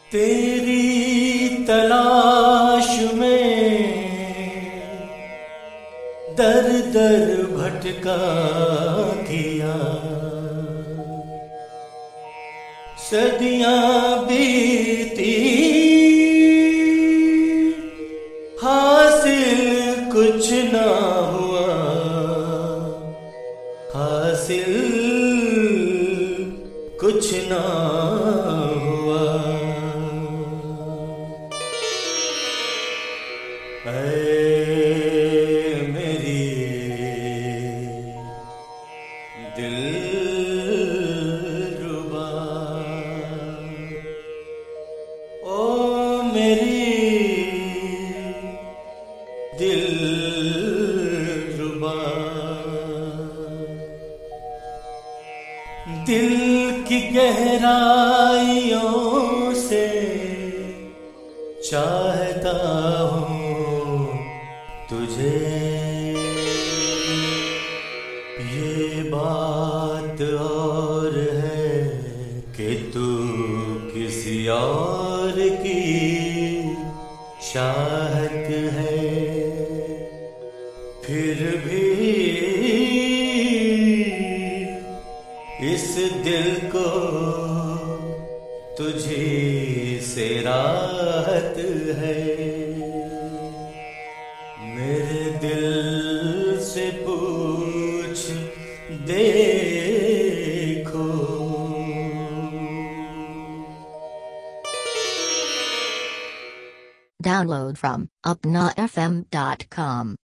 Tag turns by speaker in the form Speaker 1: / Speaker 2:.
Speaker 1: तेरी तलाश में दर दर भटका किया, सदियां बीती हासिल कुछ ना हुआ, हासिल कुछ ना हुआ। ऐ मेरी दिलरुबा, ओ मेरी दिलरुबा, दिल की गहराइयों से चाहता हूँ तुझे। ये बात और है कि तू किसी और की चाहत है, फिर भी इस दिल को तुझी से राहत है। मेरे दिल से पूछ देखो।
Speaker 2: Download from upnafm.com.